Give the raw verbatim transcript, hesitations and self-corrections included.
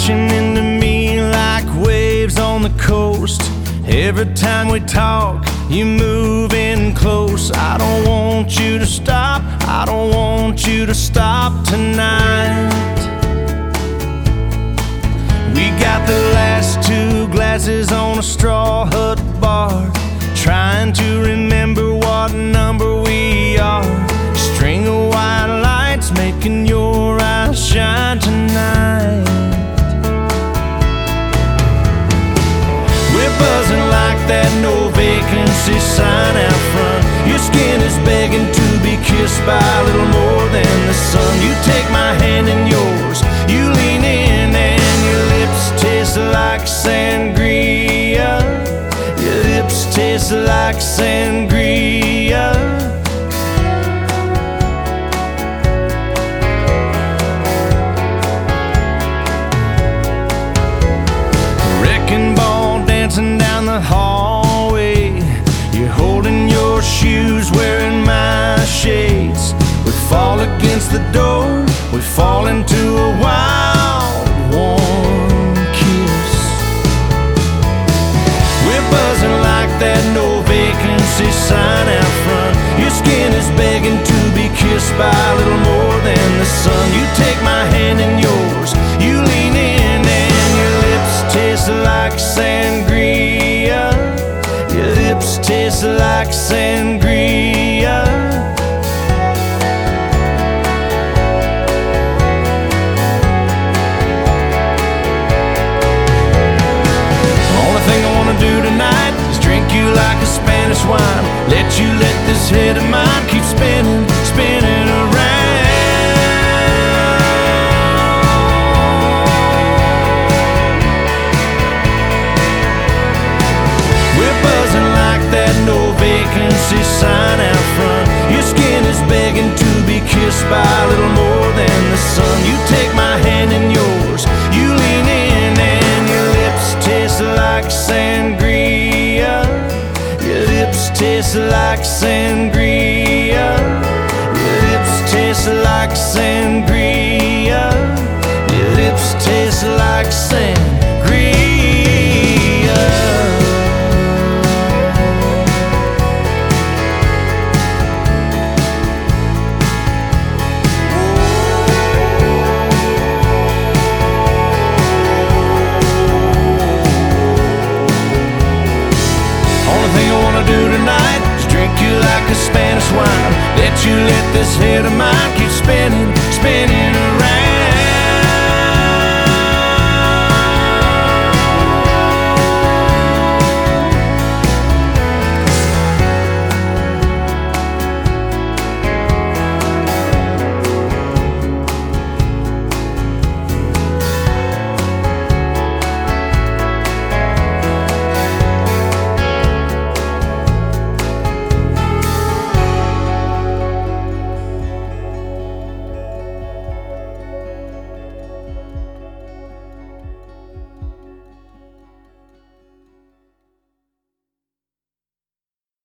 crashing into me like waves on the coast. Every time we talk, you move in close. I don't want you to stop, I don't want you to stop tonight. We got the last two glasses on a straw hut bar, trying to remember what number we are. String of white lights making your eyes shine tonight. We're buzzing like that no vacancy sign out front. Your skin is begging to be kissed by a little more than the sun. You take my hand in yours, you lean in, and your lips taste like sangria. Your lips taste like sangria. Wrecking ball dancing down the hallway. You're holding your shoes, wearing my shades. We fall against the door, we fall into a wild, warm kiss. We're buzzing like that no vacancy sign out front. Your skin is begging to be kissed by a little more than the sun. You take my hand in yours, you lean in, and your lips taste like sangria. Your lips taste like sangria. Only thing I wanna do tonight is drink you like a Spanish wine. Let you let this head of mine keep spinning, spinning around. We're buzzing like that no vacancy sign out front. Your skin is begging to be kissed by a little more than the sun. You take my hand in yours, you lean in, and your lips taste like sangria. Your lips taste like sangria. Your lips taste like sangria. Your lips taste like sangria. Do tonight is drink you like a Spanish wine. Let you let this head of mine keep spinning, spinning